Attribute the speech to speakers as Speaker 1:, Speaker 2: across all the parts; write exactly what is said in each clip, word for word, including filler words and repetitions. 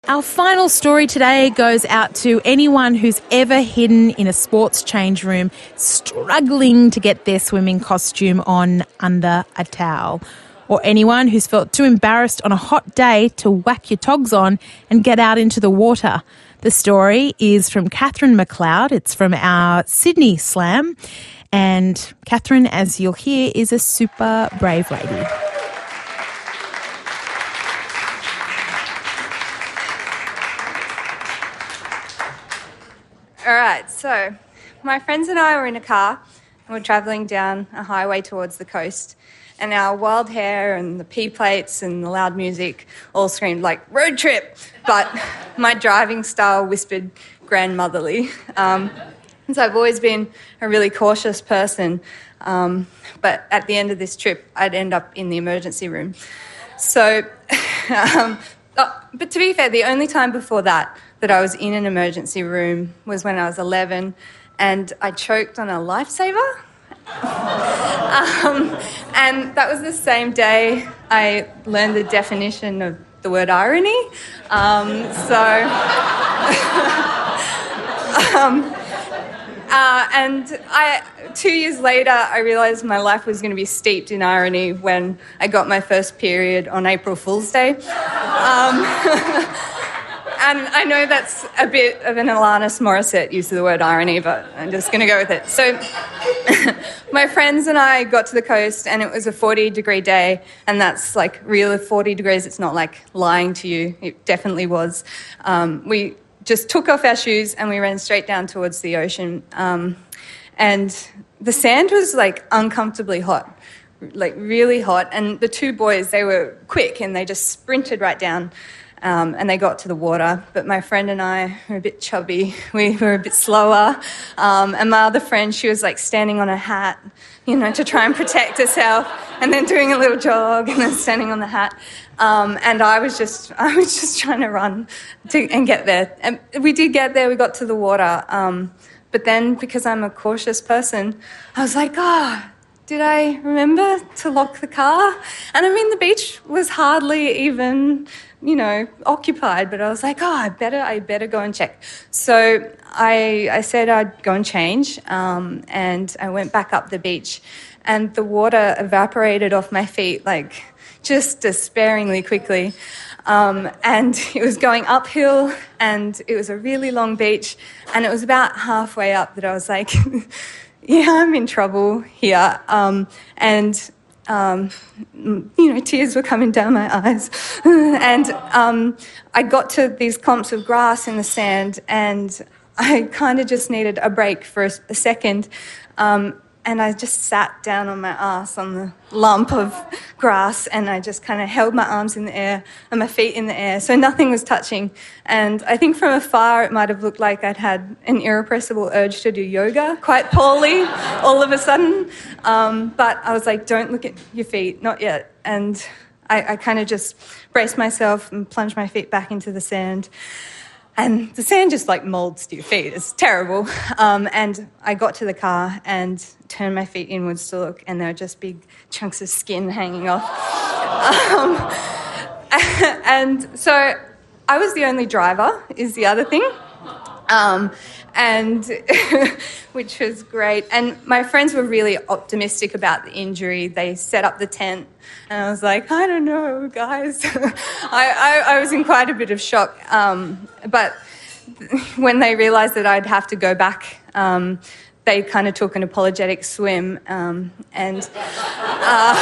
Speaker 1: Our final story today goes out to anyone who's ever hidden in a sports change room, struggling to get their swimming costume on under a towel. Or anyone who's felt too embarrassed on a hot day to whack your togs on and get out into the water. The story is from Catherine McLeod. It's from our Sydney Slam. And Catherine, as you'll hear, is a super brave lady.
Speaker 2: All right, so my friends and I were in a car and we're travelling down a highway towards the coast, and our wild hair and the P plates and the loud music all screamed like road trip, but my driving style whispered grandmotherly. Um, and so I've always been a really cautious person, um, but at the end of this trip I'd end up in the emergency room. So, um, oh, but to be fair, the only time before that that I was in an emergency room was when I was eleven and I choked on a lifesaver. um, and that was the same day I learned the definition of the word irony. Um, so, um, uh, and I, two years later, I realised my life was going to be steeped in irony when I got my first period on April Fool's Day. Um, And I know that's a bit of an Alanis Morissette use of the word irony, but I'm just going to go with it. So my friends and I got to the coast and it was a forty degree day, and that's like real forty degrees. It's not like lying to you. It definitely was. Um, we just took off our shoes and we ran straight down towards the ocean. Um, and the sand was like uncomfortably hot, like really hot. And the two boys, they were quick and they just sprinted right down. Um, and they got to the water, but my friend and I were a bit chubby. We were a bit slower. Um, and my other friend, she was like standing on a hat, you know, to try and protect herself, and then doing a little jog and then standing on the hat. Um, and I was just, I was just trying to run to, and get there. And we did get there. We got to the water. Um, but then, because I'm a cautious person, I was like, oh, did I remember to lock the car? And I mean, the beach was hardly even, you know, occupied, but I was like, oh, I better, I better go and check. So I, I said I'd go and change, um, and I went back up the beach, and the water evaporated off my feet, like just despairingly quickly. Um, and it was going uphill, and it was a really long beach, and it was about halfway up that I was like, yeah, I'm in trouble here. Um, and Um, you know, tears were coming down my eyes. and um, I got to these clumps of grass in the sand, and I kind of just needed a break for a, a second. Um, and I just sat down on my ass on the lump of grass, and I just kind of held my arms in the air and my feet in the air, so nothing was touching. And I think from afar it might have looked like I'd had an irrepressible urge to do yoga quite poorly all of a sudden. Um, but I was like, don't look at your feet, not yet. And I, I kind of just braced myself and plunged my feet back into the sand. And the sand just like molds to your feet. It's terrible. Um, and I got to the car and turned my feet inwards to look, and there were just big chunks of skin hanging off. Um, and so I was the only driver, is the other thing. Um, and which was great. And my friends were really optimistic about the injury. They set up the tent, and I was like, I don't know, guys. I, I, I was in quite a bit of shock. Um, but when they realised that I'd have to go back, um, they kind of took an apologetic swim. Um, and uh,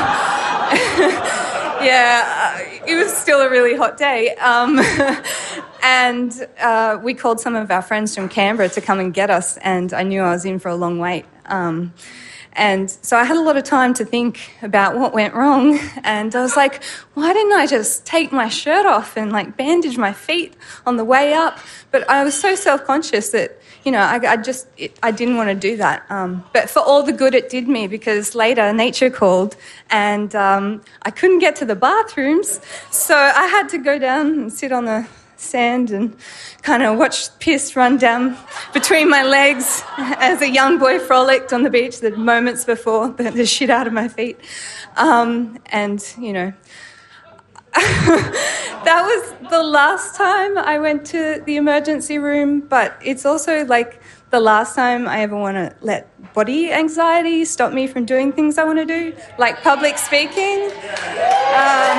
Speaker 2: yeah, uh, it was still a really hot day. Um, And uh, we called some of our friends from Canberra to come and get us, and I knew I was in for a long wait. Um, and so I had a lot of time to think about what went wrong, and I was like, why didn't I just take my shirt off and like bandage my feet on the way up? But I was so self-conscious that, you know, I, I just, it, I didn't want to do that. Um, but for all the good it did me, because later nature called, and um, I couldn't get to the bathrooms, so I had to go down and sit on the sand and kind of watch piss run down between my legs as a young boy frolicked on the beach the moments before the, the shit out of my feet. Um, and, you know, that was the last time I went to the emergency room, but it's also like the last time I ever want to let body anxiety stop me from doing things I want to do, like public speaking. Um,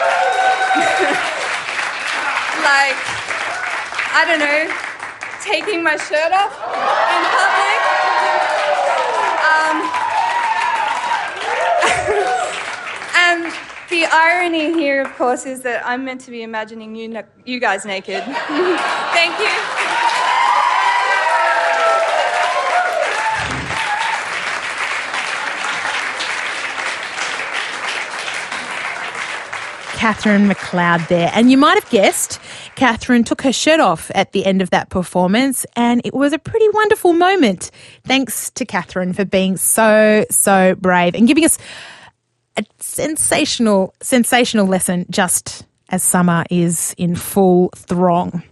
Speaker 2: like, I don't know, taking my shirt off in public. Um, and the irony here, of course, is that I'm meant to be imagining you, you guys naked. Thank you.
Speaker 1: Catherine McLeod there. And you might have guessed, Catherine took her shirt off at the end of that performance, and it was a pretty wonderful moment. Thanks to Catherine for being so, so brave and giving us a sensational, sensational lesson just as summer is in full throng.